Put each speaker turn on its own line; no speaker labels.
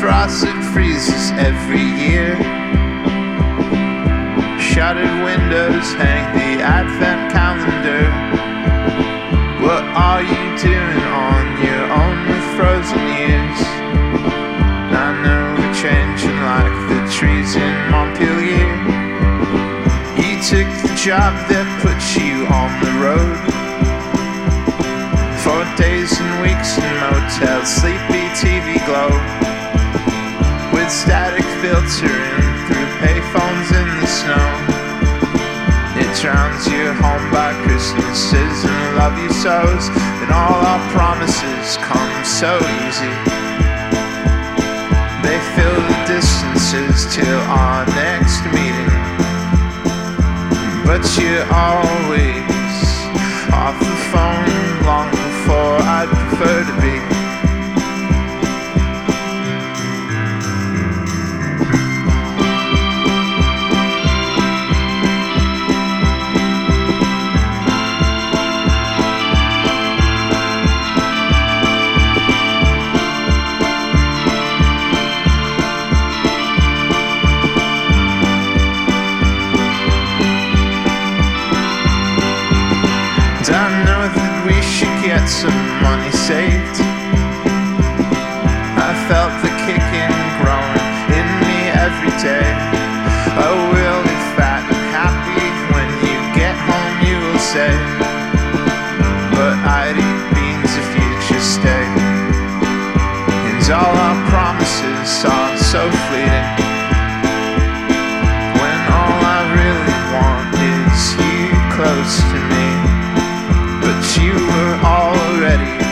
frost that freezes every year. Shuttered windows hang the advent calendar. What are you doing on your own with frozen years? I know we're changing like the trees in Montpelier. You took the job that put you on the road. 4 days and weeks in motels, sleepy TV glow, with static filtering through payphones in the snow. It drowns your home by Christmases and love you so's, and all our promises come so easy. They fill the distances till our next meeting, but you're always off the phone long before I'd prefer to be. I know that we should get some money saved. I felt the kicking growing in me every day. Oh, we'll be fat and happy when you get home, you will say. But I'd eat beans if you just stay. And all our promises are so fleeting, when all I really want is you close to me. But you were already